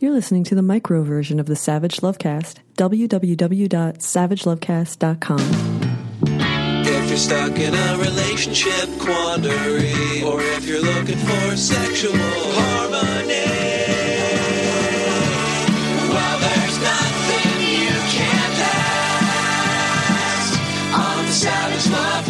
You're listening to the micro version of the Savage Lovecast. www.savagelovecast.com. If you're stuck in a relationship quandary, or if you're looking for sexual harmony, well, there's nothing you can't ask on the Savage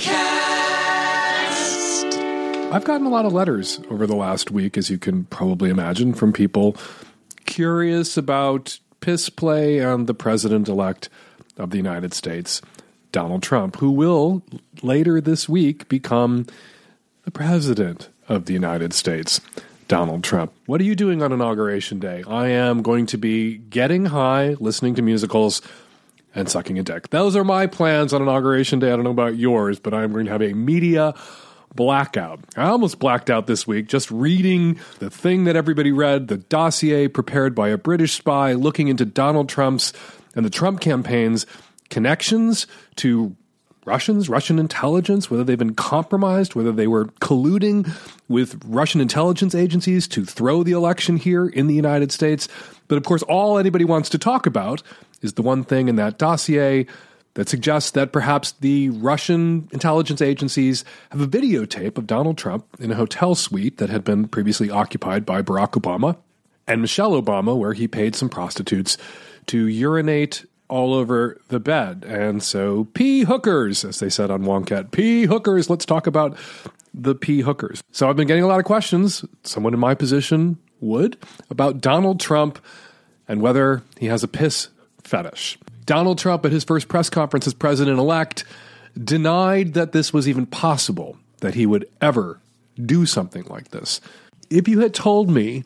Lovecast. I've gotten a lot of letters over the last week, as you can probably imagine, from people curious about piss play and the president-elect of the United States, Donald Trump, who will later this week become the president of the United States, Donald Trump. What are you doing on Inauguration Day? I am going to be getting high, listening to musicals, and sucking a dick. Those are my plans on Inauguration Day. I don't know about yours, but I'm going to have a media blackout. I almost blacked out this week just reading the thing that everybody read, the dossier prepared by a British spy looking into Donald Trump's and the Trump campaign's connections to Russians, Russian intelligence, whether they've been compromised, whether they were colluding with Russian intelligence agencies to throw the election here in the United States. But of course, all anybody wants to talk about is the one thing in that dossier that suggests that perhaps the Russian intelligence agencies have a videotape of Donald Trump in a hotel suite that had been previously occupied by Barack Obama and Michelle Obama, where he paid some prostitutes to urinate all over the bed. And so, pee hookers, as they said on Wonkette, pee hookers, let's talk about the pee hookers. So I've been getting a lot of questions, someone in my position would, about Donald Trump and whether he has a piss fetish. Donald Trump, at his first press conference as president-elect, denied that this was even possible, that he would ever do something like this. If you had told me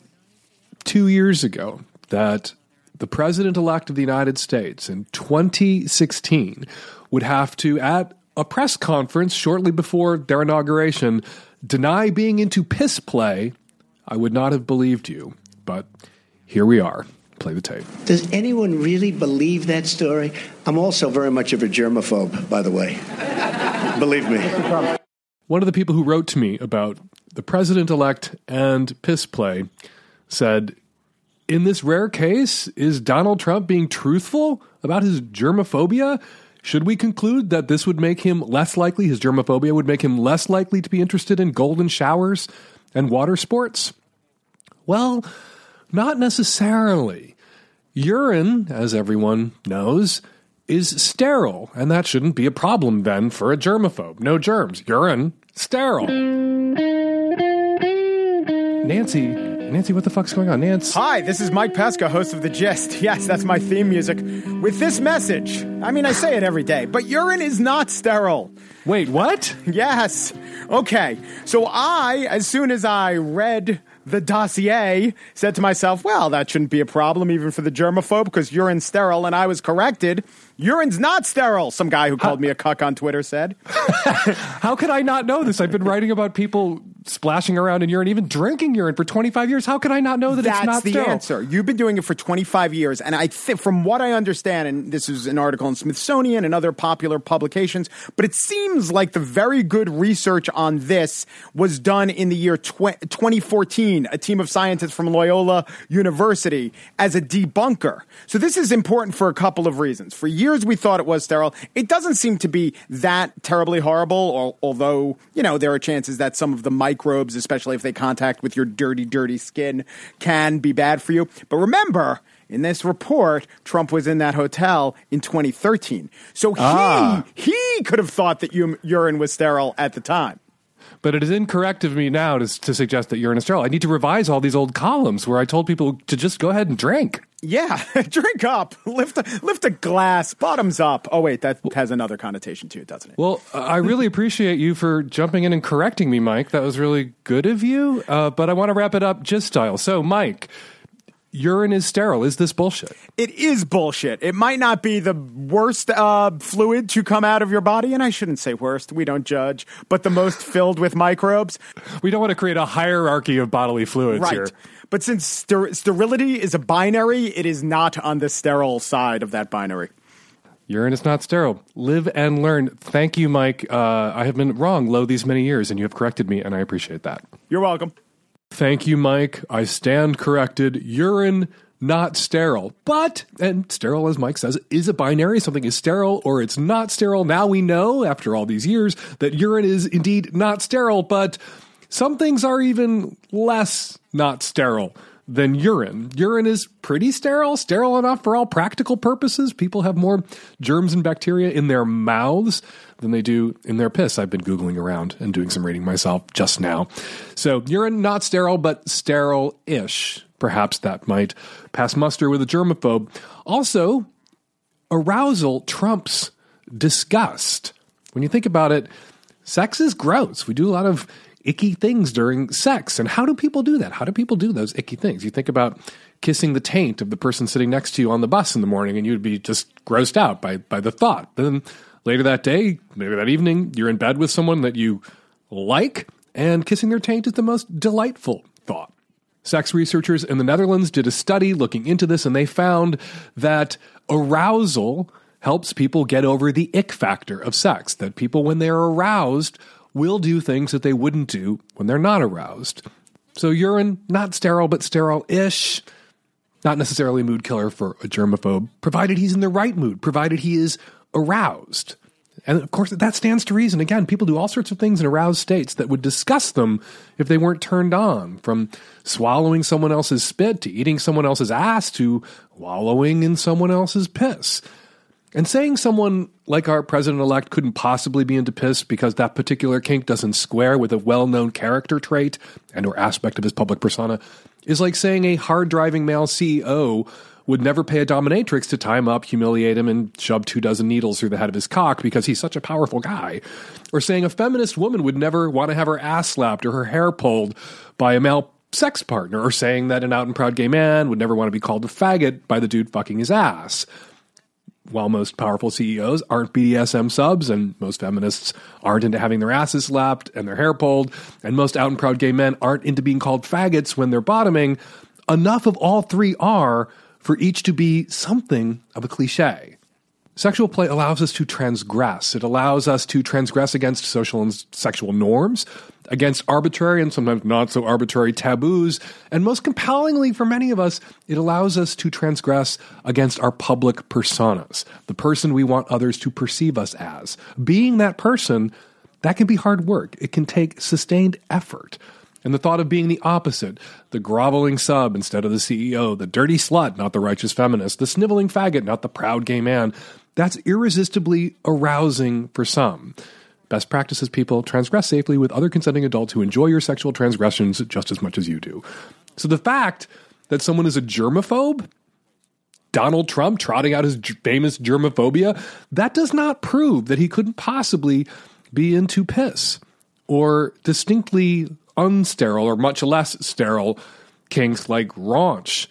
2 years ago that the president-elect of the United States in 2016 would have to, at a press conference shortly before their inauguration, deny being into piss play, I would not have believed you. But here we are. Play the tape. Does anyone really believe that story? I'm also very much of a germaphobe, by the way. Believe me. One of the people who wrote to me about the president-elect and piss play said, in this rare case, is Donald Trump being truthful about his germophobia? Should we conclude that this would make him less likely, his germophobia would make him less likely to be interested in golden showers and water sports? Well, not necessarily. Urine, as everyone knows, is sterile, and that shouldn't be a problem then for a germaphobe. No germs. Urine, sterile. Nancy, what the fuck's going on? Nancy? Hi, this is Mike Pesca, host of The Gist. Yes, that's my theme music. With this message. I mean, I say it every day, but urine is not sterile. Wait, what? Yes. Okay. So as soon as I read the dossier, said to myself, well, that shouldn't be a problem even for the germaphobe because urine's sterile, and I was corrected. Urine's not sterile, some guy who called me a cuck on Twitter said. How could I not know this? I've been writing about people splashing around in urine, even drinking urine for 25 years. How could I not know that it's not sterile? That's the answer. You've been doing it for 25 years, and I think from what I understand, and this is an article in Smithsonian and other popular publications, but it seems like the very good research on this was done in the year 2014, a team of scientists from Loyola University as a debunker. So this is important for a couple of reasons. For years, we thought it was sterile. It doesn't seem to be that terribly horrible, although, there are chances that some of the microbes, especially if they contact with your dirty, dirty skin, can be bad for you. But remember, in this report, Trump was in that hotel in 2013. So he could have thought that urine was sterile at the time. But it is incorrect of me now to suggest that urine is sterile. I need to revise all these old columns where I told people to just go ahead and drink. Yeah, drink up, lift a glass, bottoms up. Oh, wait, that has another connotation too, doesn't it? Well, I really appreciate you for jumping in and correcting me, Mike. That was really good of you. But I want to wrap it up Gist style. So, Mike, urine is sterile. Is this bullshit? It is bullshit. It might not be the worst fluid to come out of your body, and I shouldn't say worst. We don't judge, but the most filled with microbes. We don't want to create a hierarchy of bodily fluids right. here. But since sterility is a binary, it is not on the sterile side of that binary. Urine is not sterile. Live and learn. Thank you, Mike. I have been wrong low these many years, and you have corrected me, and I appreciate that. You're welcome. Thank you, Mike. I stand corrected. Urine not sterile. But, and sterile, as Mike says, is a binary. Something is sterile or it's not sterile. Now we know, after all these years, that urine is indeed not sterile, but some things are even less not sterile than urine. Urine is pretty sterile enough for all practical purposes. People have more germs and bacteria in their mouths than they do in their piss. I've been Googling around and doing some reading myself just now. So urine, not sterile, but sterile-ish. Perhaps that might pass muster with a germaphobe. Also, arousal trumps disgust. When you think about it, sex is gross. We do a lot of icky things during sex. And how do people do that? How do people do those icky things? You think about kissing the taint of the person sitting next to you on the bus in the morning, and you'd be just grossed out by the thought. Then later that day, maybe that evening, you're in bed with someone that you like, and kissing their taint is the most delightful thought. Sex researchers in the Netherlands did a study looking into this, and they found that arousal helps people get over the ick factor of sex, that people, when they're aroused, will do things that they wouldn't do when they're not aroused. So urine, not sterile, but sterile-ish. Not necessarily a mood killer for a germaphobe, provided he's in the right mood, provided he is aroused. And of course, that stands to reason. Again, people do all sorts of things in aroused states that would disgust them if they weren't turned on, from swallowing someone else's spit to eating someone else's ass to wallowing in someone else's piss. And saying someone like our president-elect couldn't possibly be into piss because that particular kink doesn't square with a well-known character trait and or aspect of his public persona is like saying a hard-driving male CEO would never pay a dominatrix to tie him up, humiliate him, and shove 24 needles through the head of his cock because he's such a powerful guy. Or saying a feminist woman would never want to have her ass slapped or her hair pulled by a male sex partner. Or saying that an out-and-proud gay man would never want to be called a faggot by the dude fucking his ass. While most powerful CEOs aren't BDSM subs, and most feminists aren't into having their asses slapped and their hair pulled, and most out and proud gay men aren't into being called faggots when they're bottoming, enough of all three are for each to be something of a cliche. Sexual play allows us to transgress. It allows us to transgress against social and sexual norms, against arbitrary and sometimes not so arbitrary taboos, and most compellingly for many of us, it allows us to transgress against our public personas, the person we want others to perceive us as. Being that person, that can be hard work. It can take sustained effort. And the thought of being the opposite, the groveling sub instead of the CEO, the dirty slut, not the righteous feminist, the sniveling faggot, not the proud gay man, that's irresistibly arousing for some. Best practice is, people, transgress safely with other consenting adults who enjoy your sexual transgressions just as much as you do. So the fact that someone is a germaphobe, Donald Trump trotting out his famous germophobia, that does not prove that he couldn't possibly be into piss or distinctly unsterile or much less sterile kinks like raunch,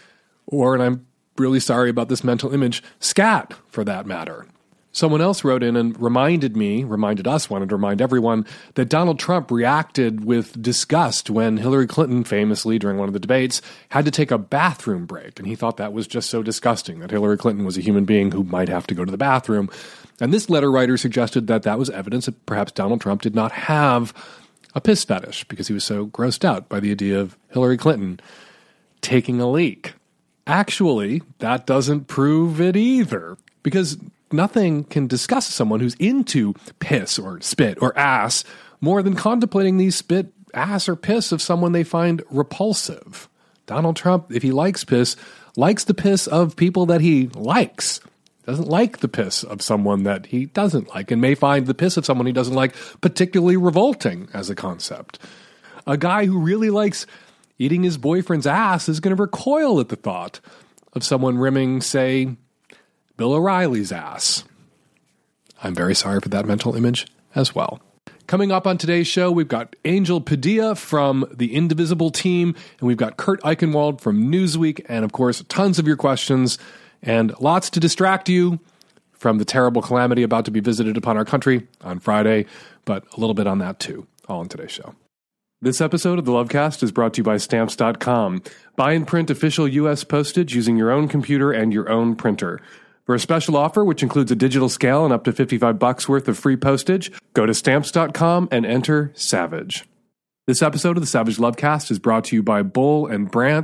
or, and I'm really sorry about this mental image, scat for that matter. Someone else wrote in and reminded us, wanted to remind everyone, that Donald Trump reacted with disgust when Hillary Clinton famously, during one of the debates, had to take a bathroom break. And he thought that was just so disgusting, that Hillary Clinton was a human being who might have to go to the bathroom. And this letter writer suggested that that was evidence that perhaps Donald Trump did not have a piss fetish because he was so grossed out by the idea of Hillary Clinton taking a leak. Actually, that doesn't prove it either, because nothing can disgust someone who's into piss or spit or ass more than contemplating the spit, ass, or piss of someone they find repulsive. Donald Trump, if he likes piss, likes the piss of people that he likes. Doesn't like the piss of someone that he doesn't like, and may find the piss of someone he doesn't like particularly revolting as a concept. A guy who really likes eating his boyfriend's ass is going to recoil at the thought of someone rimming, say, Bill O'Reilly's ass. I'm very sorry for that mental image as well. Coming up on today's show, we've got Angel Padilla from the Indivisible team, and we've got Kurt Eichenwald from Newsweek, and of course, tons of your questions, and lots to distract you from the terrible calamity about to be visited upon our country on Friday, but a little bit on that too, all in today's show. This episode of the Lovecast is brought to you by Stamps.com. Buy and print official U.S. postage using your own computer and your own printer. For a special offer, which includes a digital scale and up to $55 worth of free postage, go to Stamps.com and enter SAVAGE. This episode of the Savage Lovecast is brought to you by Boll & Branch.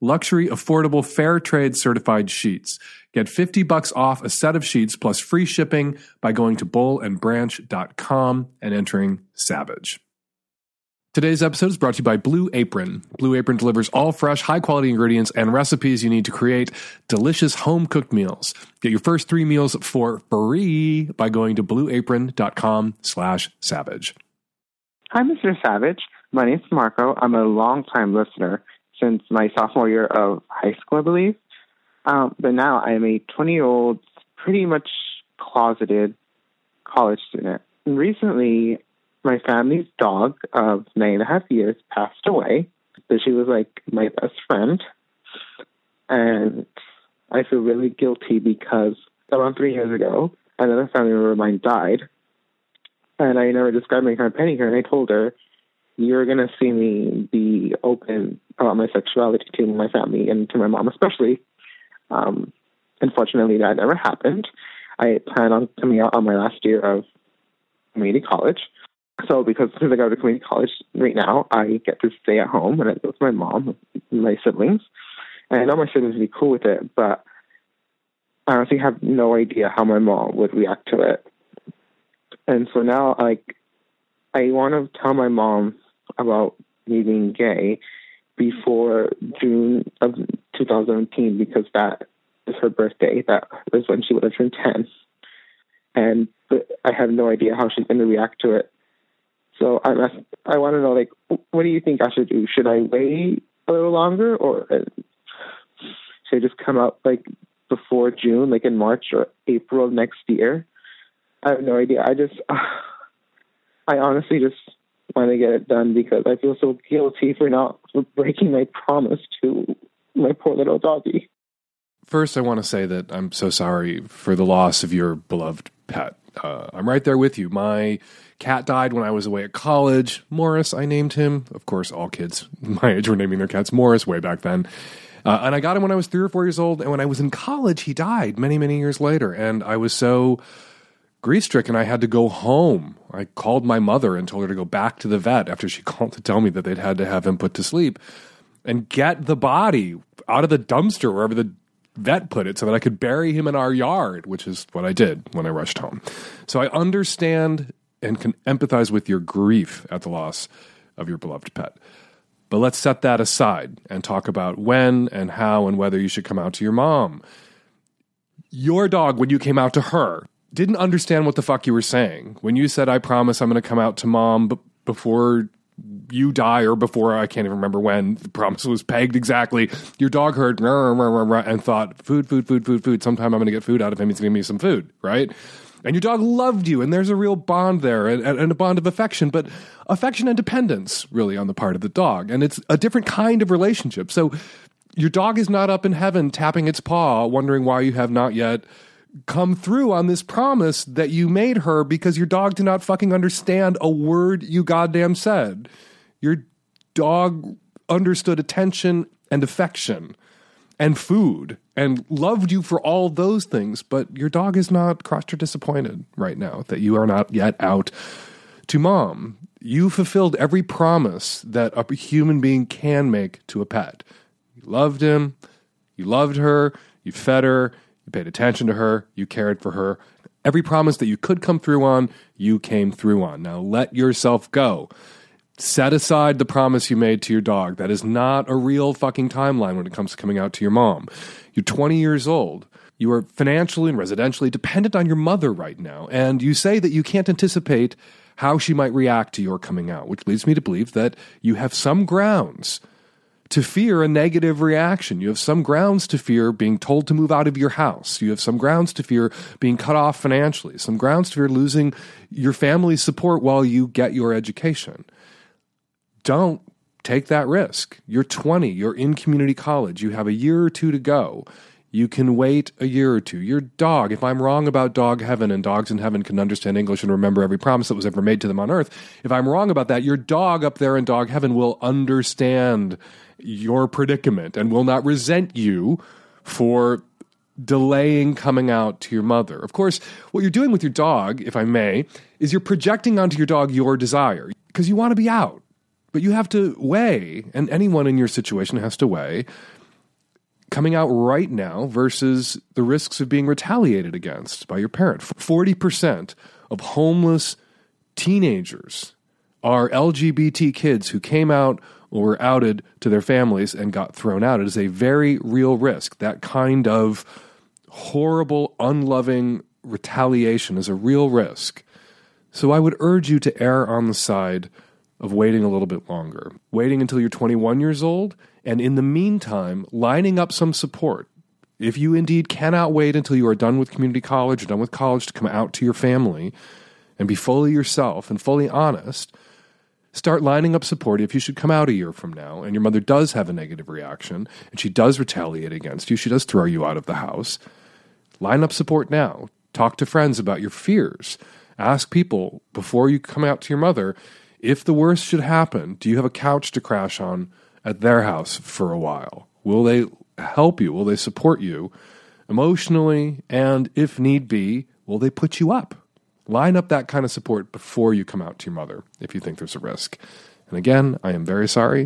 luxury, affordable, fair trade certified sheets. Get $50 off a set of sheets plus free shipping by going to bowlandbranch.com and entering SAVAGE. Today's episode is brought to you by Blue Apron. Blue Apron delivers all fresh, high-quality ingredients and recipes you need to create delicious home-cooked meals. Get your first 3 meals for free by going to blueapron.com/savage. Hi, Mr. Savage. My name's Marco. I'm a long-time listener since my sophomore year of high school, I believe. But now I am a 20-year-old, pretty much closeted college student. And recently, my family's dog of 9.5 years passed away. So she was like my best friend. And I feel really guilty because around 3 years ago, another family member of mine died. And I never described my companion her, and I told her, you're going to see me be open about my sexuality to my family and to my mom especially. Unfortunately, that never happened. I plan on coming out on my last year of community college. So because since I go to community college right now, I get to stay at home and I live with my mom and my siblings. And I know my siblings would be cool with it, but I honestly have no idea how my mom would react to it. And so now, I want to tell my mom about me being gay before June of 2017 because that is her birthday. That was when she would have turned 10. And I have no idea how she's going to react to it. So I want to know, what do you think I should do? Should I wait a little longer, or should I just come out before June, in March or April of next year? I have no idea. I honestly just want to get it done because I feel so guilty for breaking my promise to my poor little doggy. First, I want to say that I'm so sorry for the loss of your beloved pet. I'm right there with you. My cat died when I was away at college. Morris, I named him. Of course, all kids my age were naming their cats Morris way back then. And I got him when I was 3 or 4 years old. And when I was in college, he died many, many years later. And I was so grief-stricken, I had to go home. I called my mother and told her to go back to the vet after she called to tell me that they'd had to have him put to sleep and get the body out of the dumpster wherever the vet put it so that I could bury him in our yard, which is what I did when I rushed home. So I understand and can empathize with your grief at the loss of your beloved pet. But let's set that aside and talk about when and how and whether you should come out to your mom. Your dog, when you came out to her, didn't understand what the fuck you were saying. When you said, I promise I'm going to come out to mom before you die, or before, I can't even remember when the promise was pegged exactly, your dog heard and thought, food. Sometime I'm going to get food out of him. He's going to give me some food, right? And your dog loved you, and there's a real bond there, and a bond of affection, but affection and dependence, really, on the part of the dog. And it's a different kind of relationship. So your dog is not up in heaven tapping its paw, wondering why you have not yet come through on this promise that you made her, because your dog did not fucking understand a word you goddamn said. Your dog understood attention and affection and food and loved you for all those things, but your dog is not crushed or disappointed right now that you are not yet out to mom. You fulfilled every promise that a human being can make to a pet. You loved him, you loved her, you fed her, you paid attention to her, you cared for her. Every promise that you could come through on, you came through on. Now let yourself go. Set aside the promise you made to your dog. That is not a real fucking timeline when it comes to coming out to your mom. You're 20 years old. You are financially and residentially dependent on your mother right now. And you say that you can't anticipate how she might react to your coming out, which leads me to believe that you have some grounds to fear a negative reaction. You have some grounds to fear being told to move out of your house. You have some grounds to fear being cut off financially. Some grounds to fear losing your family's support while you get your education. Don't take that risk. You're 20. You're in community college. You have a year or two to go. You can wait a year or two. Your dog, if I'm wrong about dog heaven and dogs in heaven can understand English and remember every promise that was ever made to them on earth, if I'm wrong about that, your dog up there in dog heaven will understand your predicament and will not resent you for delaying coming out to your mother. Of course, what you're doing with your dog, if I may, is you're projecting onto your dog your desire because you want to be out. But you have to weigh, and anyone in your situation has to weigh, coming out right now versus the risks of being retaliated against by your parent. 40% of homeless teenagers are LGBT kids who came out or were outed to their families and got thrown out. It is a very real risk. That kind of horrible, unloving retaliation is a real risk. So I would urge you to err on the side of waiting a little bit longer, waiting until you're 21 years old, and in the meantime, lining up some support. If you indeed cannot wait until you are done with community college or done with college to come out to your family and be fully yourself and fully honest, start lining up support. If you should come out a year from now and your mother does have a negative reaction and she does retaliate against you, she does throw you out of the house, line up support now. Talk to friends about your fears. Ask people before you come out to your mother, if the worst should happen, do you have a couch to crash on at their house for a while? Will they help you? Will they support you emotionally? And if need be, will they put you up? Line up that kind of support before you come out to your mother if you think there's a risk. And again, I am very sorry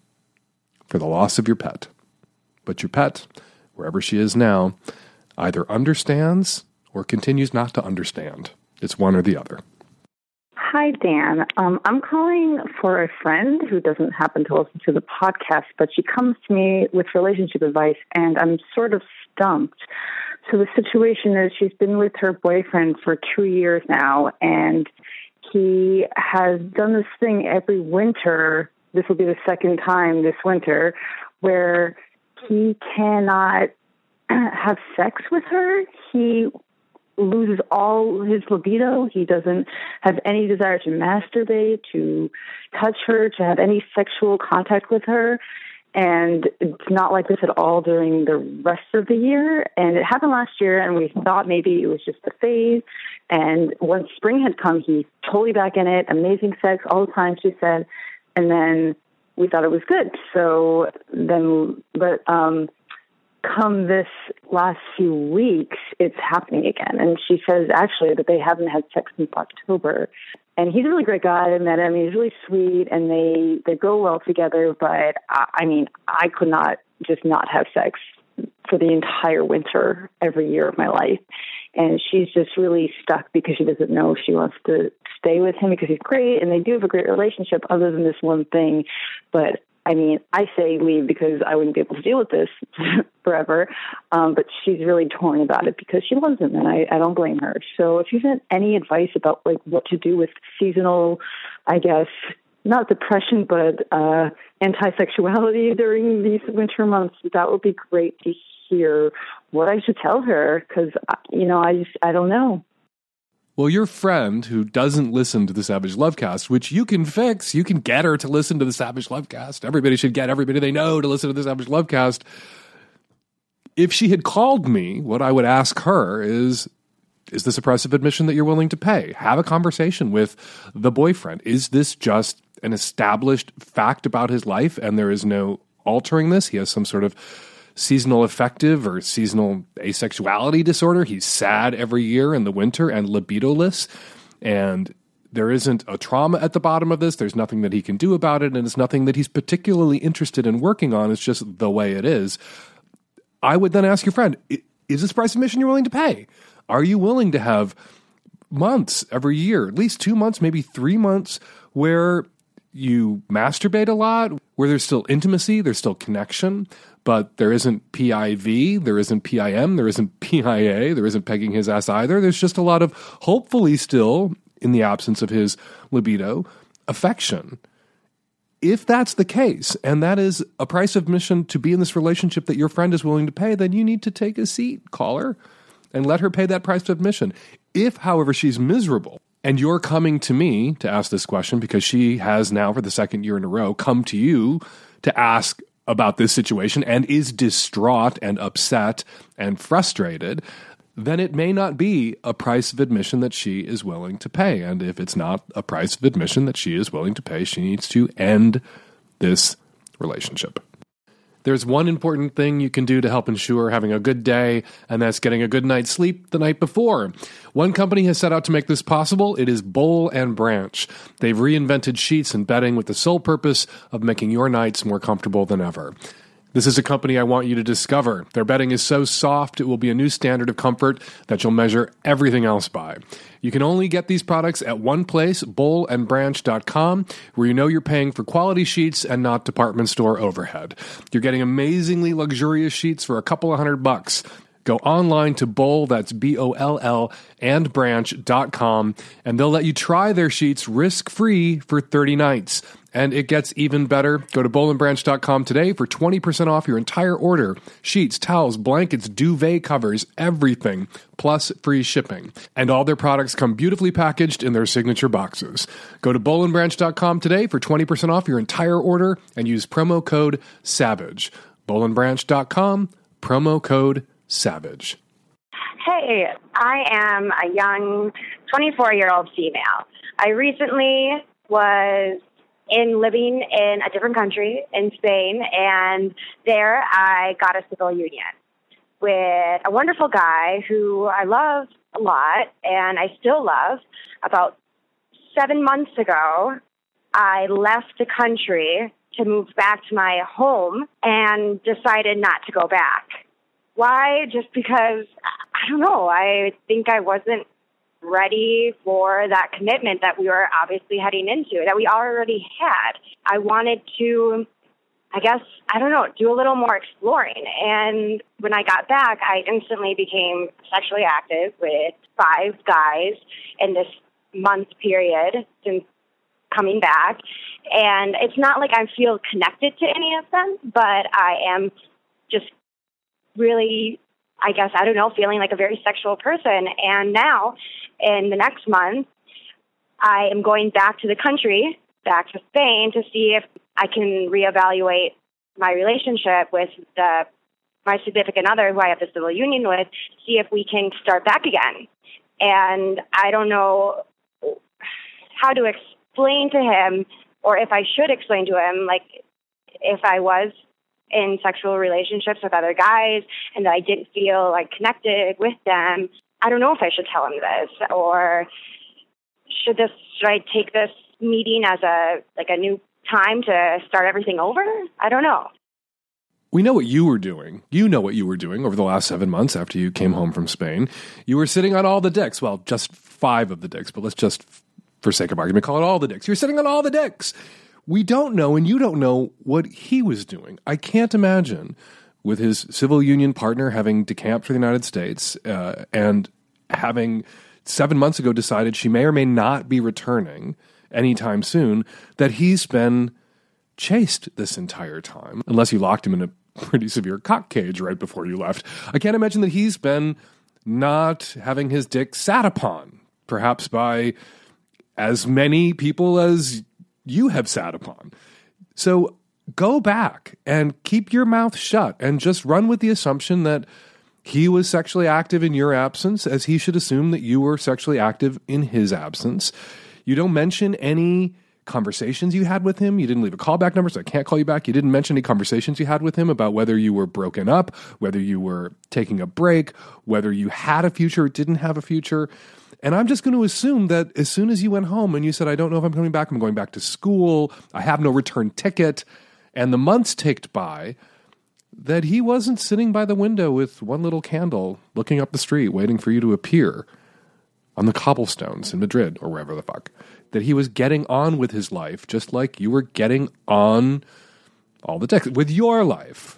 for the loss of your pet. But your pet, wherever she is now, either understands or continues not to understand. It's one or the other. Hi, Dan. I'm calling for a friend who doesn't happen to listen to the podcast, but she comes to me with relationship advice, and I'm sort of stumped. So the situation is she's been with her boyfriend for 2 years now, and he has done this thing every winter. This will be the second time this winter, where he cannot have sex with her. He loses all his libido. He doesn't have any desire to masturbate, to touch her, to have any sexual contact with her. And it's not like this at all during the rest of the year. And it happened last year, and we thought maybe it was just a phase. And once spring had come, he's totally back in it, amazing sex all the time, she said. And then we thought it was good. So then, come this last few weeks, it's happening again. And she says, actually, that they haven't had sex since October. And he's a really great guy. I met him. He's really sweet, and they go well together. But, I could not just not have sex for the entire winter every year of my life. And she's just really stuck because she doesn't know if she wants to stay with him because he's great, and they do have a great relationship other than this one thing. But I say leave because I wouldn't be able to deal with this forever. But she's really torn about it because she loves him, and I don't blame her. So if you have any advice about what to do with seasonal, I guess, not depression, but anti-sexuality during these winter months, that would be great to hear what I should tell her because, I don't know. Well, your friend who doesn't listen to the Savage Lovecast, which you can fix, you can get her to listen to the Savage Lovecast. Everybody should get everybody they know to listen to the Savage Lovecast. If she had called me, what I would ask her is this a price of admission that you're willing to pay? Have a conversation with the boyfriend. Is this just an established fact about his life and there is no altering this? He has some sort of seasonal affective or seasonal asexuality disorder. He's sad every year in the winter and libidoless, and there isn't a trauma at the bottom of this. There's nothing that he can do about it, and it's nothing that he's particularly interested in working on. It's just the way it is. I would then ask your friend, is this price of admission you're willing to pay? Are you willing to have months every year, at least 2 months, maybe 3 months, where you masturbate a lot, where there's still intimacy, there's still connection, but there isn't PIV, there isn't PIM, there isn't PIA, there isn't pegging his ass either. There's just a lot of, hopefully still, in the absence of his libido, affection. If that's the case, and that is a price of admission to be in this relationship that your friend is willing to pay, then you need to take a seat, call her, and let her pay that price of admission. If, however, she's miserable, and you're coming to me to ask this question because she has now, for the second year in a row, come to you to ask about this situation and is distraught and upset and frustrated, then it may not be a price of admission that she is willing to pay. And if it's not a price of admission that she is willing to pay, she needs to end this relationship. There's one important thing you can do to help ensure having a good day, and that's getting a good night's sleep the night before. One company has set out to make this possible. It is Boll and Branch. They've reinvented sheets and bedding with the sole purpose of making your nights more comfortable than ever. This is a company I want you to discover. Their bedding is so soft, it will be a new standard of comfort that you'll measure everything else by. You can only get these products at one place, BowlandBranch.com, where you know you're paying for quality sheets and not department store overhead. You're getting amazingly luxurious sheets for a couple of $100. Go online to Bowl, that's BOLL, and branch.com, and they'll let you try their sheets risk-free for 30 nights. And it gets even better. Go to bowlandbranch.com today for 20% off your entire order. Sheets, towels, blankets, duvet covers, everything, plus free shipping. And all their products come beautifully packaged in their signature boxes. Go to bowlandbranch.com today for 20% off your entire order and use promo code SAVAGE. bowlandbranch.com, promo code SAVAGE. Hey, I am a young 24-year-old female. I recently was living in a different country, in Spain, and there I got a civil union with a wonderful guy who I love a lot, and I still love. About 7 months ago, I left the country to move back to my home and decided not to go back. Why? Just because, I don't know, I think I wasn't ready for that commitment that we were obviously heading into, that we already had. I wanted to, do a little more exploring. And when I got back, I instantly became sexually active with 5 guys in this month period since coming back. And it's not like I feel connected to any of them, but I am just really, feeling like a very sexual person. And now, in the next month, I am going back to the country, back to Spain, to see if I can reevaluate my relationship with my significant other, who I have the civil union with, see if we can start back again. And I don't know how to explain to him, or if I should explain to him, like, if I was in sexual relationships with other guys and that I didn't feel like connected with them. I don't know if I should tell him this, or should I take this meeting as a new time to start everything over? I don't know. We know what you were doing. You know what you were doing over the last 7 months after you came home from Spain. You were sitting on all the dicks. Well, just 5 of the dicks, but let's just, for sake of argument, call it all the dicks. You're sitting on all the dicks. We don't know, and you don't know what he was doing. I can't imagine, with his civil union partner having decamped for the United States and having 7 months ago decided she may or may not be returning anytime soon, that he's been chaste this entire time, unless you locked him in a pretty severe cock cage right before you left. I can't imagine that he's been not having his dick sat upon, perhaps by as many people as you have sat upon. So go back and keep your mouth shut and just run with the assumption that he was sexually active in your absence, as he should assume that you were sexually active in his absence. You don't mention any conversations you had with him. You didn't leave a callback number, so I can't call you back. You didn't mention any conversations you had with him about whether you were broken up, whether you were taking a break, whether you had a future or didn't have a future. And I'm just going to assume that as soon as you went home and you said, I don't know if I'm coming back, I'm going back to school, I have no return ticket, and the months ticked by, that he wasn't sitting by the window with one little candle looking up the street waiting for you to appear on the cobblestones in Madrid or wherever the fuck. That he was getting on with his life just like you were getting on all the dicks with your life.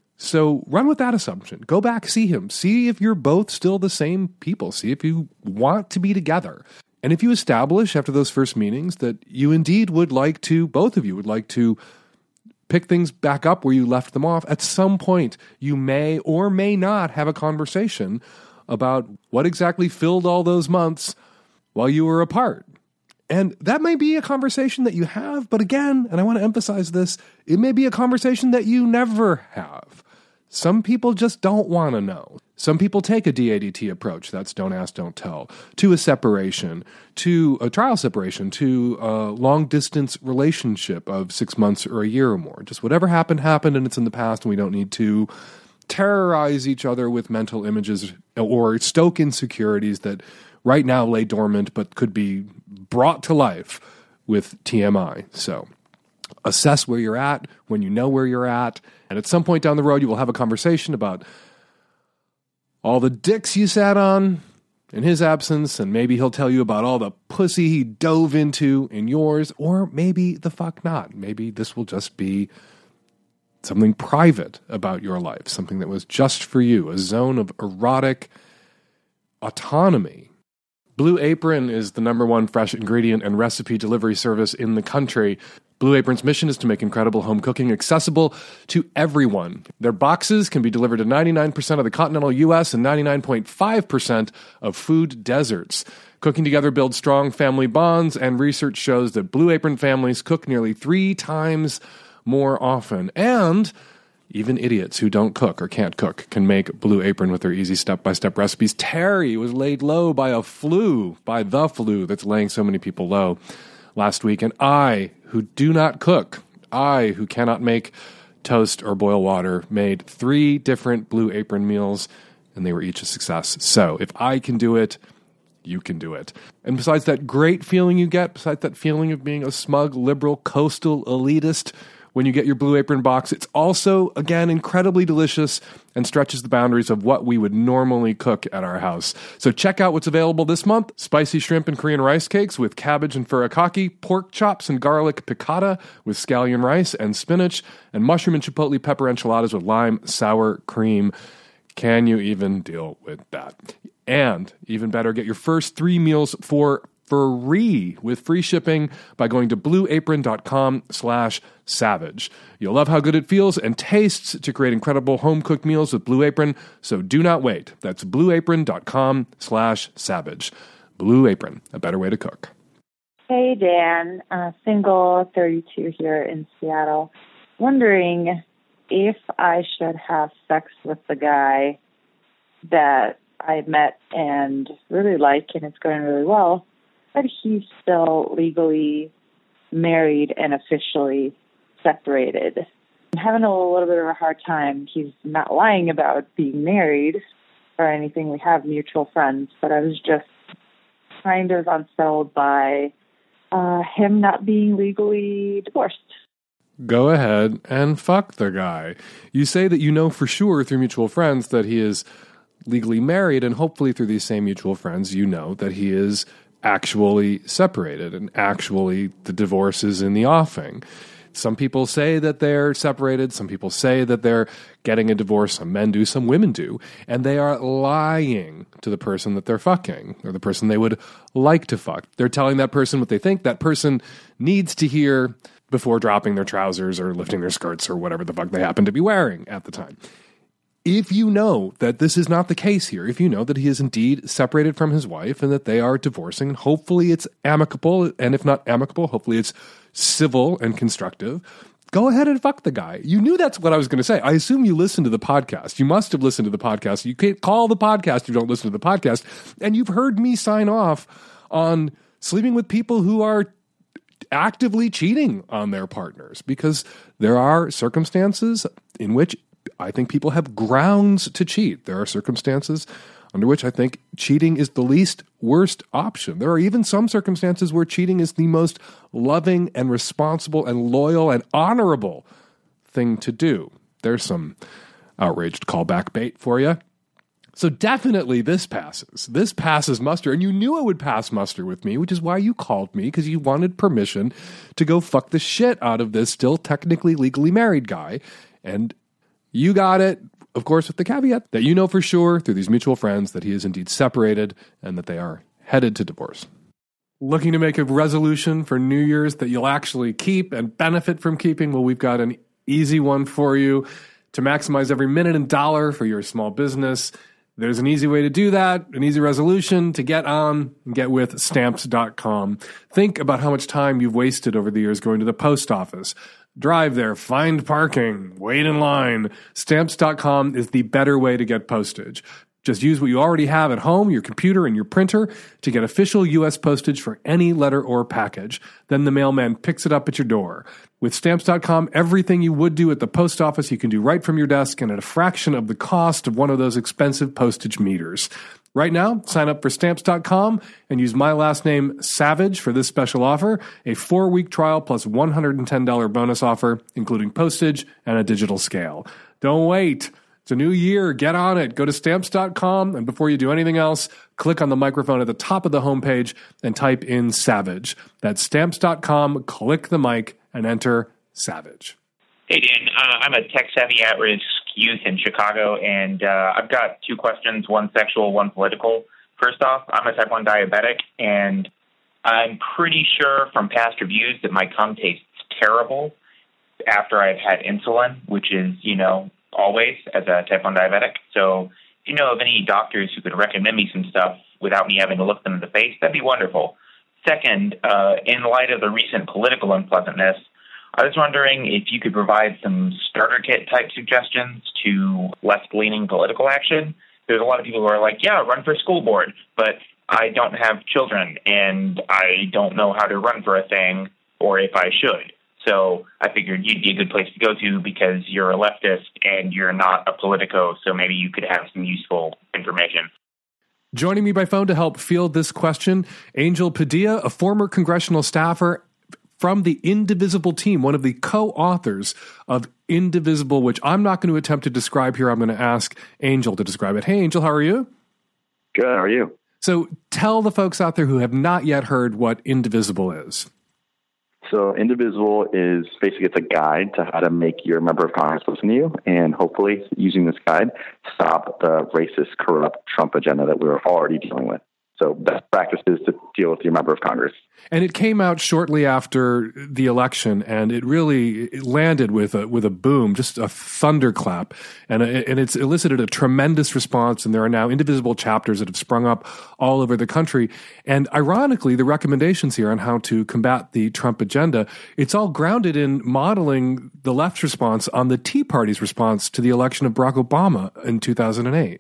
So run with that assumption. Go back, see him. See if you're both still the same people. See if you want to be together. And if you establish after those first meetings that you indeed would like to, both of you would like to pick things back up where you left them off, at some point you may or may not have a conversation about what exactly filled all those months while you were apart. And that may be a conversation that you have, but again, and I want to emphasize this, it may be a conversation that you never have. Some people just don't want to know. Some people take a DADT approach, that's don't ask, don't tell, to a separation, to a trial separation, to a long-distance relationship of 6 months or a year or more. Just whatever happened, and it's in the past, and we don't need to terrorize each other with mental images or stoke insecurities that right now lay dormant but could be brought to life with TMI. So assess where you're at when you know where you're at. And at some point down the road, you will have a conversation about all the dicks you sat on in his absence, and maybe he'll tell you about all the pussy he dove into in yours, or maybe the fuck not. Maybe this will just be something private about your life, something that was just for you, a zone of erotic autonomy. Blue Apron is the #1 fresh ingredient and recipe delivery service in the country. Blue Apron's mission is to make incredible home cooking accessible to everyone. Their boxes can be delivered to 99% of the continental U.S. and 99.5% of food deserts. Cooking together builds strong family bonds, and research shows that Blue Apron families cook nearly 3 times more often. And even idiots who don't cook or can't cook can make Blue Apron with their easy step-by-step recipes. Terry was laid low by the flu that's laying so many people low last week. And I, who do not cook, I, who cannot make toast or boil water, made 3 different Blue Apron meals, and they were each a success. So if I can do it, you can do it. And besides that great feeling you get, besides that feeling of being a smug, liberal, coastal elitist, when you get your Blue Apron box, it's also, again, incredibly delicious and stretches the boundaries of what we would normally cook at our house. So check out what's available this month. Spicy shrimp and Korean rice cakes with cabbage and furikake, pork chops and garlic piccata with scallion rice and spinach, and mushroom and chipotle pepper enchiladas with lime sour cream. Can you even deal with that? And even better, get your first 3 meals for free with free shipping by going to blueapron.com/savage. You'll love how good it feels and tastes to create incredible home-cooked meals with Blue Apron, so do not wait. That's blueapron.com/savage. Blue Apron, a better way to cook. Hey, Dan. Single, 32 here in Seattle. Wondering if I should have sex with the guy that I met and really like, and it's going really well, but he's still legally married and officially separated. I'm having a little bit of a hard time. He's not lying about being married or anything. We have mutual friends, but I was just kind of unsettled by him not being legally divorced. Go ahead and fuck the guy. You say that you know for sure through mutual friends that he is legally married, and hopefully through these same mutual friends you know that he is actually separated and actually the divorce is in the offing. Some people say that they're separated. Some people say that they're getting a divorce. Some men do, some women do. And they are lying to the person that they're fucking or the person they would like to fuck. They're telling that person what they think that person needs to hear before dropping their trousers or lifting their skirts or whatever the fuck they happen to be wearing at the time. If you know that this is not the case here, if you know that he is indeed separated from his wife and that they are divorcing, and hopefully it's amicable, and if not amicable, hopefully it's civil and constructive, go ahead and fuck the guy. You knew that's what I was going to say. I assume you listened to the podcast. You must have listened to the podcast. You can't call the podcast if you don't listen to the podcast. And you've heard me sign off on sleeping with people who are actively cheating on their partners, because there are circumstances in which I think people have grounds to cheat. There are circumstances under which I think cheating is the least worst option. There are even some circumstances where cheating is the most loving and responsible and loyal and honorable thing to do. There's some outraged callback bait for you. So definitely this passes. This passes muster. And you knew it would pass muster with me, which is why you called me, because you wanted permission to go fuck the shit out of this still technically legally married guy. And you got it, of course, with the caveat that you know for sure through these mutual friends that he is indeed separated and that they are headed to divorce. Looking to make a resolution for New Year's that you'll actually keep and benefit from keeping? Well, we've got an easy one for you to maximize every minute and dollar for your small business. There's an easy way to do that, an easy resolution to get on and get with Stamps.com. Think about how much time you've wasted over the years going to the post office. Drive there, find parking, wait in line. Stamps.com is the better way to get postage. Just use what you already have at home, your computer and your printer, to get official U.S. postage for any letter or package. Then the mailman picks it up at your door. With Stamps.com, everything you would do at the post office you can do right from your desk and at a fraction of the cost of one of those expensive postage meters. Right now, sign up for Stamps.com and use my last name, Savage, for this special offer, a 4-week trial plus $110 bonus offer, including postage and a digital scale. Don't wait. It's a new year. Get on it. Go to Stamps.com, and before you do anything else, click on the microphone at the top of the homepage and type in Savage. That's Stamps.com, click the mic, and enter Savage. Hey, Dan. I'm a tech-savvy at-risk youth in Chicago, and I've got 2 questions, one sexual, one political. First off, I'm a type 1 diabetic, and I'm pretty sure from past reviews that my cum tastes terrible after I've had insulin, which is, always as a type 1 diabetic. So if you know of any doctors who could recommend me some stuff without me having to look them in the face, that'd be wonderful. Second, in light of the recent political unpleasantness, I was wondering if you could provide some starter kit type suggestions to left-leaning political action. There's a lot of people who are like, yeah, run for school board, but I don't have children and I don't know how to run for a thing or if I should. So I figured you'd be a good place to go to because you're a leftist and you're not a politico, so maybe you could have some useful information. Joining me by phone to help field this question, Angel Padilla, a former congressional staffer from the Indivisible team, one of the co-authors of Indivisible, which I'm not going to attempt to describe here. I'm going to ask Angel to describe it. Hey, Angel, how are you? Good, how are you? So tell the folks out there who have not yet heard what Indivisible is. So Indivisible is basically, it's a guide to how to make your member of Congress listen to you, and hopefully, using this guide, stop the racist, corrupt Trump agenda that we're already dealing with. So best practice is to deal with your member of Congress. And it came out shortly after the election, and it really landed with a boom, just a thunderclap. And it's elicited a tremendous response, and there are now Indivisible chapters that have sprung up all over the country. And ironically, the recommendations here on how to combat the Trump agenda, it's all grounded in modeling the left's response on the Tea Party's response to the election of Barack Obama in 2008.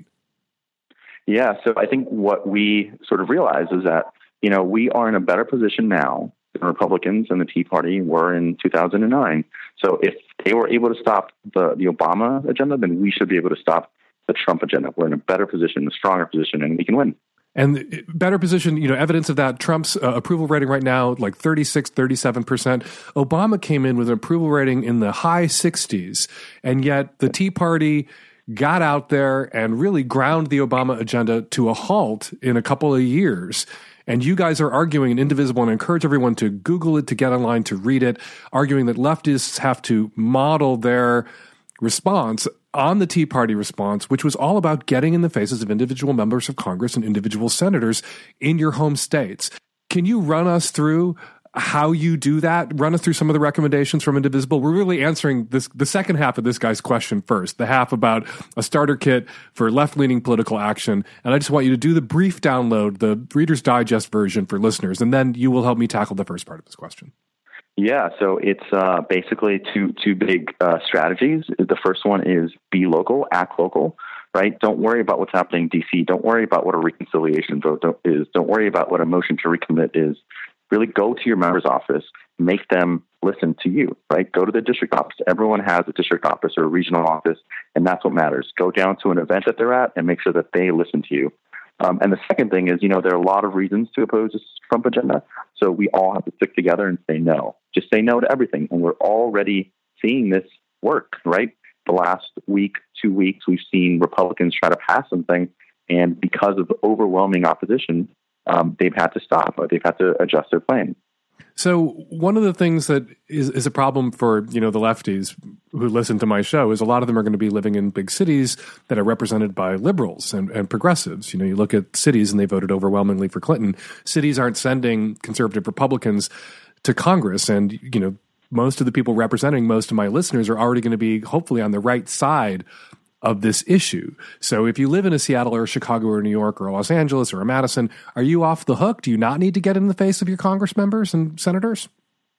Yeah, so I think what we sort of realize is that, we are in a better position now than Republicans and the Tea Party were in 2009. So if they were able to stop the Obama agenda, then we should be able to stop the Trump agenda. We're in a better position, a stronger position, and we can win. And better position, evidence of that, Trump's approval rating right now, like 36, 37%. Obama came in with an approval rating in the high 60s, and yet the Tea Party got out there and really ground the Obama agenda to a halt in a couple of years. And you guys are arguing in Indivisible, and I encourage everyone to Google it, to get online, to read it, arguing that leftists have to model their response on the Tea Party response, which was all about getting in the faces of individual members of Congress and individual senators in your home states. Can you run us through how you do that? Run us through some of the recommendations from Indivisible. We're really answering the second half of this guy's question first, the half about a starter kit for left-leaning political action. And I just want you to do the brief download, the Reader's Digest version for listeners, and then you will help me tackle the first part of this question. Yeah, so it's basically two big strategies. The first one is be local, act local, right? Don't worry about what's happening in D.C. Don't worry about what a reconciliation vote is. Don't worry about what a motion to recommit is. Really go to your member's office, make them listen to you, right? Go to the district office. Everyone has a district office or a regional office, and that's what matters. Go down to an event that they're at and make sure that they listen to you. And the second thing is, there are a lot of reasons to oppose this Trump agenda, so we all have to stick together and say no. Just say no to everything, and we're already seeing this work, right? The last week, 2 weeks, we've seen Republicans try to pass something, and because of the overwhelming opposition, they've had to stop, or they've had to adjust their plan. So one of the things that is a problem for, the lefties who listen to my show is a lot of them are going to be living in big cities that are represented by liberals and progressives. You look at cities and they voted overwhelmingly for Clinton. Cities aren't sending conservative Republicans to Congress. And, most of the people representing most of my listeners are already going to be hopefully on the right side of this issue. So if you live in a Seattle or a Chicago or New York or a Los Angeles or a Madison, are you off the hook? Do you not need to get in the face of your Congress members and senators?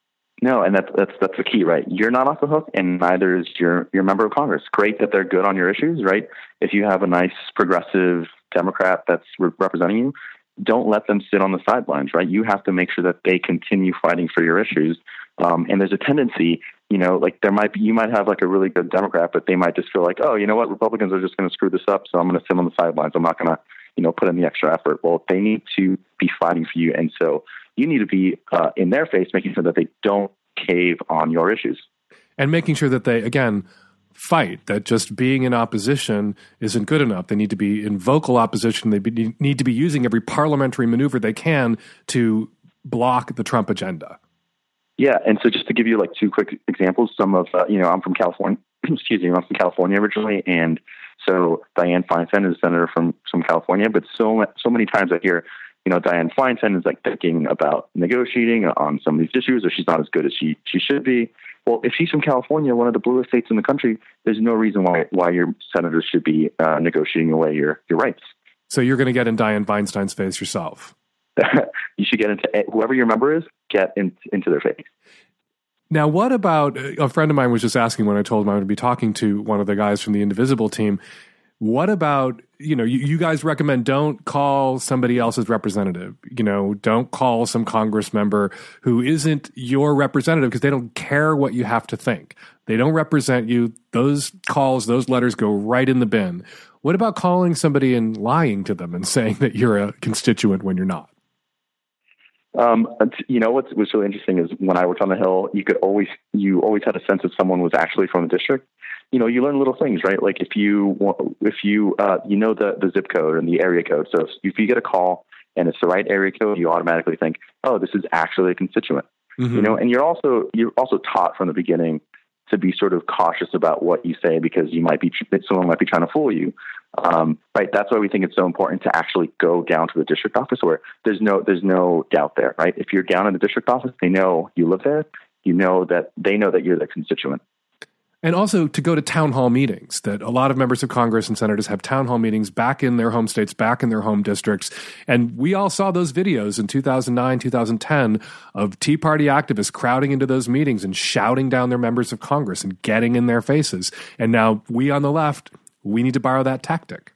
No, and that's the key, right? You're not off the hook, and neither is your member of Congress. Great that they're good on your issues, right? If you have a nice progressive Democrat that's representing you, don't let them sit on the sidelines, right? You have to make sure that they continue fighting for your issues. And there's a tendency, like you might have like a really good Democrat, but they might just feel like, oh, you know what, Republicans are just going to screw this up, so I'm going to sit on the sidelines. I'm not going to, put in the extra effort. Well, they need to be fighting for you. And so you need to be in their face, making sure that they don't cave on your issues. And making sure that they, again, fight, that just being in opposition isn't good enough. They need to be in vocal opposition. They need to be using every parliamentary maneuver they can to block the Trump agenda. Yeah, and so just to give you like two quick examples, some of, I'm from California, I'm from California originally, and so Dianne Feinstein is a senator from California, but so many times I hear, Dianne Feinstein is like thinking about negotiating on some of these issues, or she's not as good as she should be. Well, if she's from California, one of the bluest states in the country, there's no reason why your senators should be negotiating away your rights. So you're going to get in Dianne Feinstein's face yourself. You should get into whoever your member is, get into their face. Now, what about a friend of mine was just asking when I told him I would be talking to one of the guys from the Indivisible team. What about, you guys recommend don't call somebody else's representative, don't call some Congress member who isn't your representative because they don't care what you have to think. They don't represent you. Those calls, those letters go right in the bin. What about calling somebody and lying to them and saying that you're a constituent when you're not? What's really interesting is when I worked on the Hill, you always had a sense that someone was actually from the district. You learn little things, right? Like if you the zip code and the area code. So if you get a call and it's the right area code, you automatically think, oh, this is actually a constituent. Mm-hmm. And you're also taught from the beginning to be sort of cautious about what you say because someone might be trying to fool you. Right. That's why we think it's so important to actually go down to the district office where there's no doubt there, right? If you're down in the district office, they know you live there. They know that you're their constituent. And also to go to town hall meetings, that a lot of members of Congress and senators have town hall meetings back in their home states, back in their home districts. And we all saw those videos in 2009, 2010 of Tea Party activists crowding into those meetings and shouting down their members of Congress and getting in their faces. And now we on the left, we need to borrow that tactic.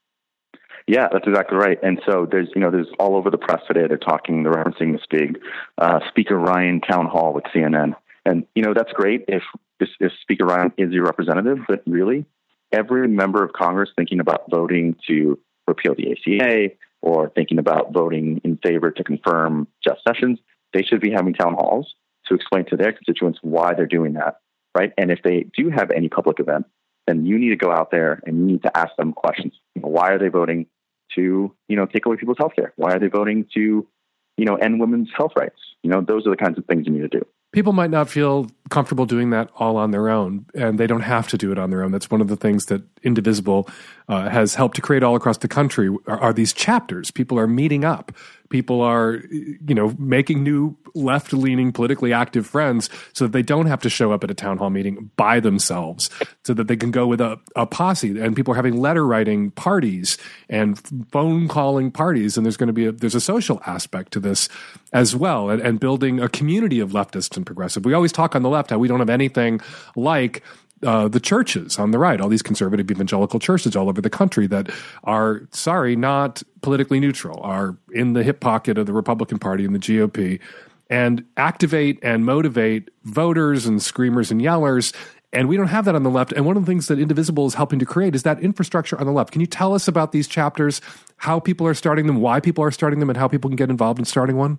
Yeah, that's exactly right. And so there's all over the press today, they're referencing this big Speaker Ryan town hall with CNN. And, that's great if Speaker Ryan is your representative, but really every member of Congress thinking about voting to repeal the ACA or thinking about voting in favor to confirm Jeff Sessions, they should be having town halls to explain to their constituents why they're doing that, right? And if they do have any public event, then you need to go out there and you need to ask them questions. Why are they voting to, take away people's health care? Why are they voting to, end women's health rights? Those are the kinds of things you need to do. People might not feel comfortable doing that all on their own, and they don't have to do it on their own. That's one of the things that Indivisible has helped to create all across the country are these chapters. People are meeting up. People are, making new left-leaning, politically active friends so that they don't have to show up at a town hall meeting by themselves, so that they can go with a posse. And people are having letter-writing parties and phone-calling parties, and there's a social aspect to this as well, and building a community of leftists and progressive. We always talk on the left how we don't have anything like the churches on the right, all these conservative evangelical churches all over the country that are, not politically neutral, are in the hip pocket of the Republican Party and the GOP, and activate and motivate voters and screamers and yellers. And we don't have that on the left. And one of the things that Indivisible is helping to create is that infrastructure on the left. Can you tell us about these chapters, how people are starting them, why people are starting them, and how people can get involved in starting one?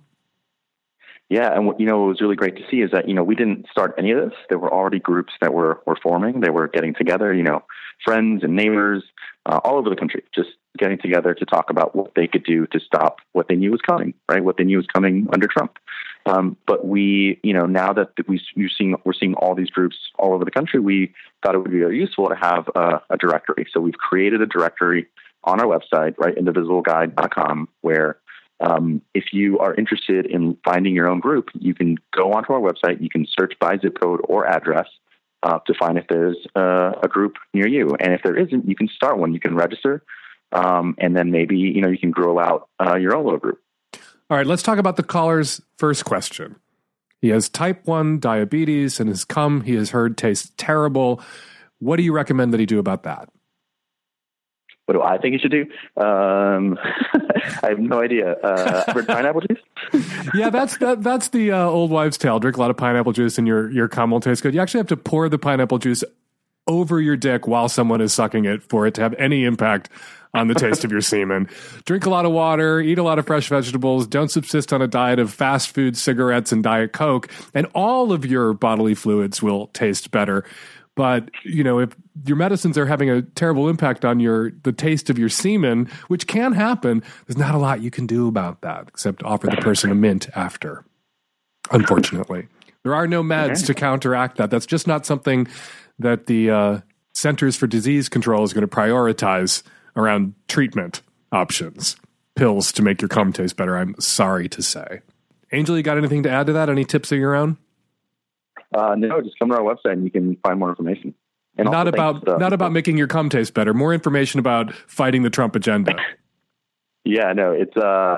Yeah, and what was really great to see is that, we didn't start any of this. There were already groups that were forming. They were getting together, friends and neighbors all over the country, just getting together to talk about what they could do to stop what they knew was coming, right? What they knew was coming under Trump. But we, now that we're seeing all these groups all over the country, we thought it would be very useful to have a directory. So we've created a directory on our website, right, indivisibleguide.com, where if you are interested in finding your own group, you can go onto our website. You can search by zip code or address to find if there's a group near you. And if there isn't, you can start one. You can register, and then maybe you can grow out your own little group. All right, let's talk about the caller's first question. He has type 1 diabetes and his cum he has heard tastes terrible. What do you recommend that he do about that? What do I think you should do? I have no idea. Pineapple juice? Yeah, that's the old wives' tale. Drink a lot of pineapple juice and your cum will taste good. You actually have to pour the pineapple juice over your dick while someone is sucking it for it to have any impact on the taste of your semen. Drink a lot of water, eat a lot of fresh vegetables, don't subsist on a diet of fast food, cigarettes, and Diet Coke, and all of your bodily fluids will taste better. But, if your medicines are having a terrible impact on the taste of your semen, which can happen, there's not a lot you can do about that except offer the person a mint after, unfortunately. There are no meds to counteract that. That's just not something that the Centers for Disease Control is going to prioritize around treatment options. Pills to make your cum taste better, I'm sorry to say. Angel, you got anything to add to that? Any tips of your own? No, just come to our website and you can find more information. And not about making your cum taste better. More information about fighting the Trump agenda. Yeah, no, it's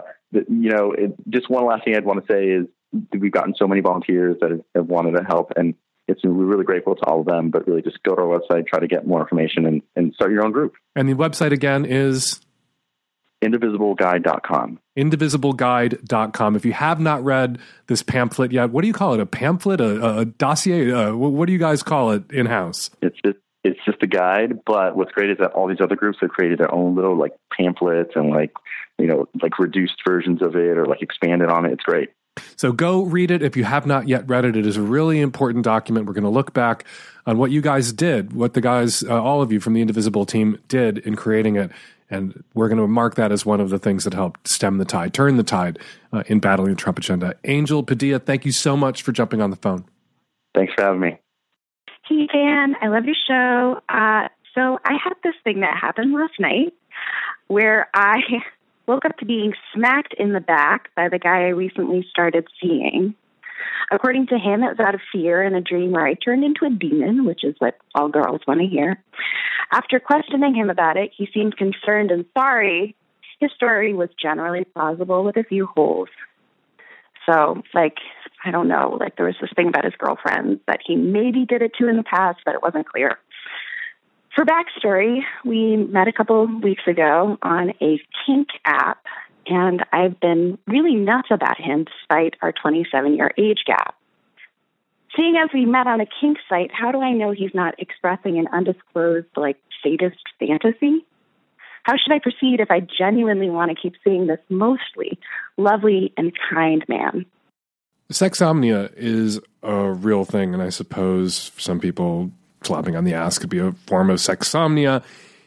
just one last thing I'd want to say is we've gotten so many volunteers that have wanted to help, and we're really grateful to all of them. But really, just go to our website, try to get more information, and start your own group. And the website again is indivisibleguide.com. Indivisibleguide.com. If you have not read this pamphlet yet, what do you call it? A pamphlet? A dossier? What do you guys call it in-house? It's just a guide, but what's great is that all these other groups have created their own little pamphlets and reduced versions of it or expanded on it. It's great. So go read it if you have not yet read it. It is a really important document. We're going to look back on what you guys did, what the guys, all of you from the Indivisible team did in creating it. And we're going to mark that as one of the things that helped stem the tide, turn the tide in battling the Trump agenda. Angel Padilla, thank you so much for jumping on the phone. Thanks for having me. Hey, Dan, I love your show. So I had this thing that happened last night where I woke up to being smacked in the back by the guy I recently started seeing. According to him, it was out of fear and a dream where I turned into a demon, which is what all girls want to hear. After questioning him about it, he seemed concerned and sorry. His story was generally plausible with a few holes. So, I don't know, there was this thing about his girlfriend that he maybe did it to in the past, but it wasn't clear. For backstory, we met a couple weeks ago on a kink app, and I've been really nuts about him despite our 27-year age gap. Seeing as we met on a kink site, how do I know he's not expressing an undisclosed, sadist fantasy? How should I proceed if I genuinely want to keep seeing this mostly lovely and kind man? Sexomnia is a real thing, and I suppose for some people, slapping on the ass could be a form of sexomnia.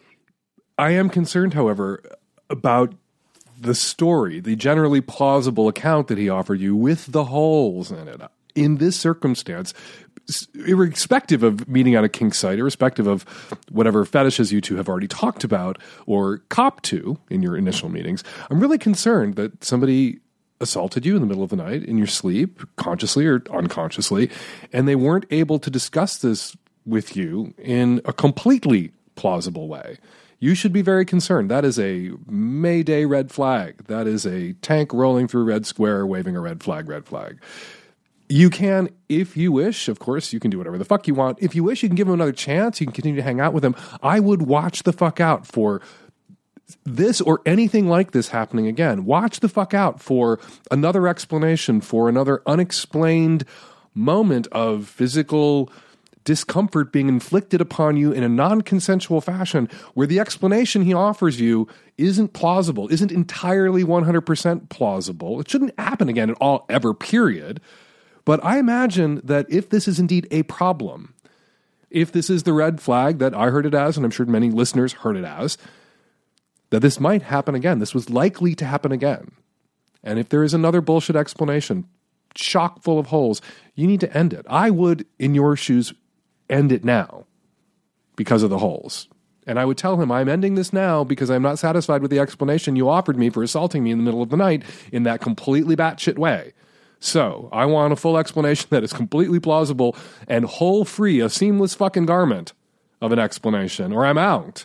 I am concerned, however, about the story, the generally plausible account that he offered you with the holes in it. In this circumstance, irrespective of meeting on a kink site, irrespective of whatever fetishes you two have already talked about or copped to in your initial meetings, I'm really concerned that somebody assaulted you in the middle of the night in your sleep, consciously or unconsciously, and they weren't able to discuss this with you in a completely plausible way. You should be very concerned. That is a Mayday red flag. That is a tank rolling through Red Square waving a red flag, red flag. You can, if you wish, of course, you can do whatever the fuck you want. If you wish, you can give him another chance. You can continue to hang out with him. I would watch the fuck out for this or anything like this happening again. Watch the fuck out for another explanation, for another unexplained moment of physical discomfort being inflicted upon you in a non-consensual fashion where the explanation he offers you isn't plausible, isn't entirely 100% plausible. It shouldn't happen again at all, ever, period. But I imagine that if this is indeed a problem, if this is the red flag that I heard it as, and I'm sure many listeners heard it as, that this might happen again. This was likely to happen again. And if there is another bullshit explanation, chock full of holes, you need to end it. I would, in your shoes, end it now because of the holes. And I would tell him, I'm ending this now because I'm not satisfied with the explanation you offered me for assaulting me in the middle of the night in that completely batshit way. So I want a full explanation that is completely plausible and hole-free, a seamless fucking garment of an explanation, or I'm out.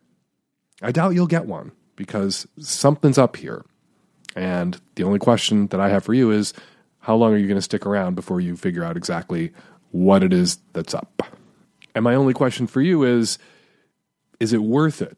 I doubt you'll get one because something's up here. And the only question that I have for you is, how long are you going to stick around before you figure out exactly what it is that's up? And my only question for you is it worth it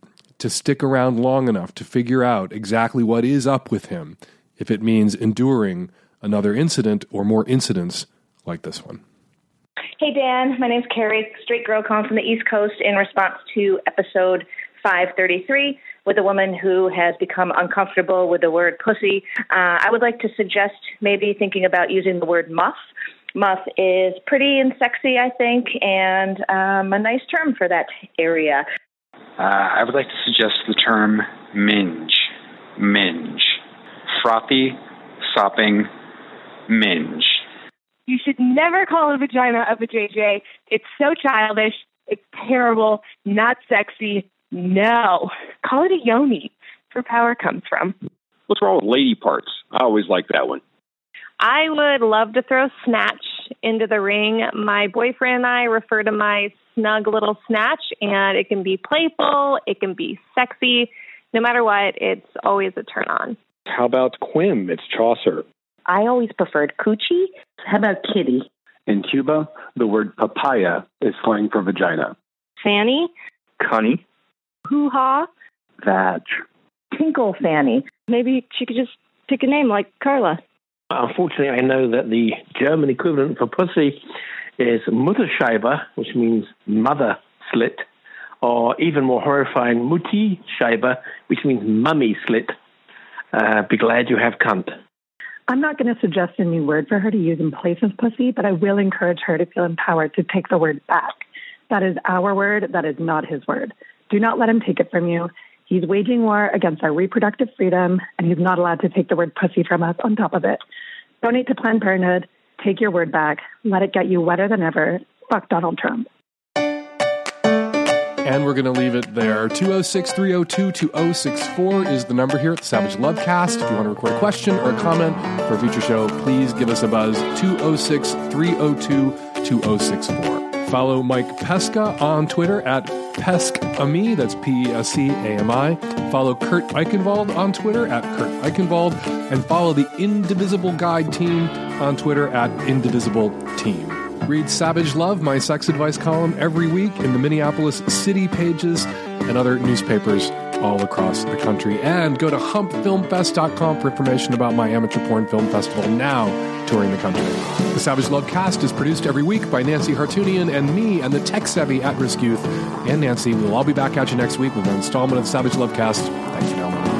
to stick around long enough to figure out exactly what is up with him, if it means enduring another incident or more incidents like this one. Hey, Dan. My name's Carrie, straight girl calling from the East Coast in response to episode 533 with a woman who has become uncomfortable with the word pussy. I would like to suggest maybe thinking about using the word muff. Muff is pretty and sexy, I think, and a nice term for that area. I would like to suggest the term minge. Minge. Frothy, sopping, minge. You should never call a vagina a vajayjay. It's so childish. It's terrible. Not sexy. No. Call it a yoni. It's where power comes from. What's wrong with lady parts? I always like that one. I would love to throw snatch into the ring. My boyfriend and I refer to my snug little snatch, and it can be playful, it can be sexy. No matter what, it's always a turn on. How about quim? It's Chaucer. I always preferred coochie. How about kitty? In Cuba, the word papaya is slang for vagina. Fanny. Cunny. Hoo-ha. Vag. Tinkle Fanny. Maybe she could just pick a name like Carla. Unfortunately, I know that the German equivalent for pussy is Mutterscheibe, which means mother slit, or even more horrifying, Mutti-Scheibe, which means mummy slit. Be glad you have cunt. I'm not going to suggest a new word for her to use in place of pussy, but I will encourage her to feel empowered to take the word back. That is our word. That is not his word. Do not let him take it from you. He's waging war against our reproductive freedom, and he's not allowed to take the word pussy from us on top of it. Donate to Planned Parenthood. Take your word back. Let it get you wetter than ever. Fuck Donald Trump. And we're going to leave it there. 206-302-2064 is the number here at the Savage Lovecast. If you want to record a question or a comment for a future show, please give us a buzz. 206-302-2064. Follow Mike Pesca on Twitter at Pescami. That's Pescami. Follow Kurt Eichenwald on Twitter at Kurt Eichenwald. And follow the Indivisible Guide team on Twitter at Indivisible Team. Read Savage Love, my sex advice column, every week in the Minneapolis City Pages and other newspapers all across the country. And go to humpfilmfest.com for information about my amateur porn film festival now touring the country. The Savage Love Cast is produced every week by Nancy Hartunian and me and the tech-savvy at-risk youth. And Nancy, we'll all be back at you next week with an installment of Savage Love Cast. Thank you, Delma.